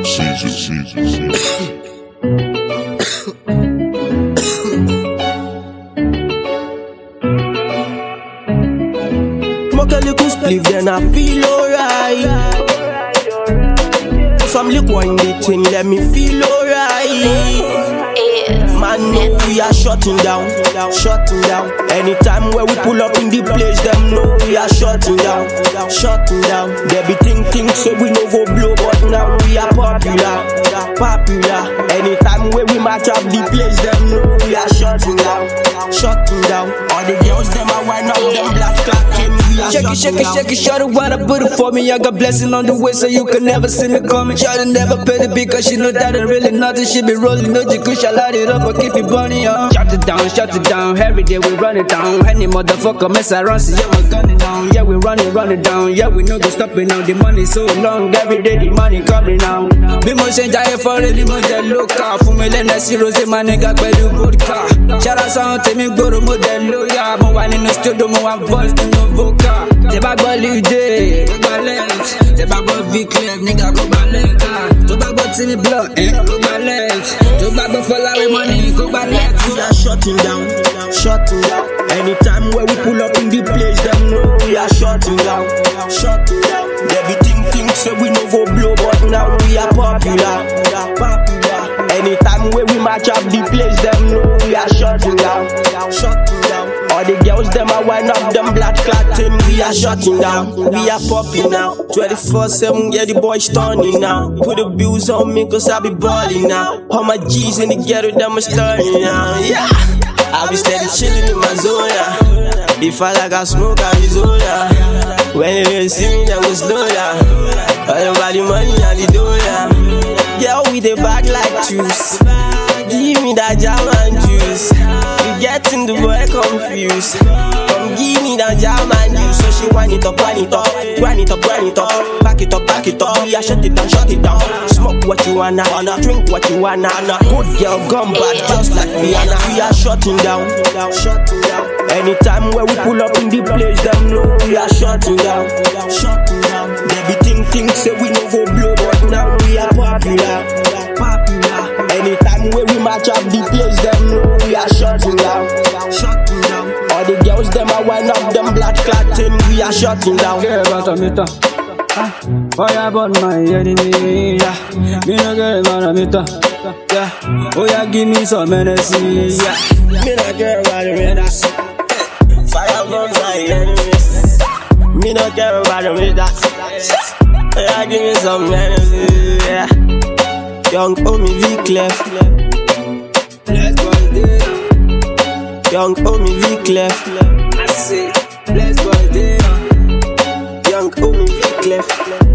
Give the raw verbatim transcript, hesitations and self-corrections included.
Caesar, Caesar, Caesar. Smoke a little spliff, then I feel alright. Some liquor in the thing, let me feel alright. Man, no, we are shutting down, shutting down. Anytime where we pull up in the place, them know we are shutting down, shutting down. They be think think so we no go blow, but now we are popular, popular. Anytime where we match up the place, them know we are shutting down, shutting down. All the girls them are wine up, them black clapping. Shake it, shake it, shake it, shorty wanna put it for me. I got blessing on the way, so you can never see me coming. Shorty never pay the bill, cause she know that it really nothing. She be rolling, no jiggles, I light it up, I keep it burning, uh. Shut it down, shut it down, every day we run it down. Any motherfucker mess around, so yeah, we gun it down. Yeah, we run it, run it down. Yeah, we know go stopping now, the money so long. Every day the money coming now. Be mo change I for it, the mo just look out. For me, let us see Rose, my nigga, by the vodka. Shout out sound to me, go to model, yeah. Mo one in the studio, mo one voice, no vocal. T'es pas bon l'idée, go balance. T'es pas bon V-Clef, nigga, go balance. T'es pas bon Timmy Block, eh, go balance. T'es pas bon for la money, go balance. We are shutting down, shutting down. Anytime where we pull up in the place, them know we are shutting down, shutting down. They be think think so we no go blow, but now we are popular, popular. Anytime where we match up the place, them know we are shutting down, shutting down. All the girls them are wine up, them black clatting. We are shutting down, we are popping now. twenty-four seven, yeah the boys stunning now. Put the bills on me cause I be balling now. All my G's in the ghetto, them are stunning now. Yeah, I be steady chilling in my zone, yeah. If I like I smoke, I be soda. When they see me, they go slow down. All about the money and the dough, yeah. Girl with a bag like juice, give me that jam and juice. You getting the boy confused. Come give me that jam and juice. So she wind it up, wind it up, wind it up, wind it up. Back it up, back it up. Yeah, shut it down, shut it down. Smoke what you wanna, drink what you wanna. Good girl, gone bad, just like me. And we are shutting down, shutting down. Anytime where we pull up in the place, them know we are shutting down, shutting down. They be think think say we no go blow, but now we are popular, popular. Anytime where we match up the place, them know we are shutting down, shutting down. All the girls them are wine up, them black clatting. We are shutting down. Care about a meter. Fire about my enemy, yeah. Me no care about a meter, yeah. Oh yeah, give me some energy, yeah. Me no care about the meters. Fire about my enemies. Me no care about the meters. Oh yeah, give me some energy, yeah. Young homie V-Clef. Let's go there. Young homie V-Clef. I say, let's go there. Young homie V-Clef.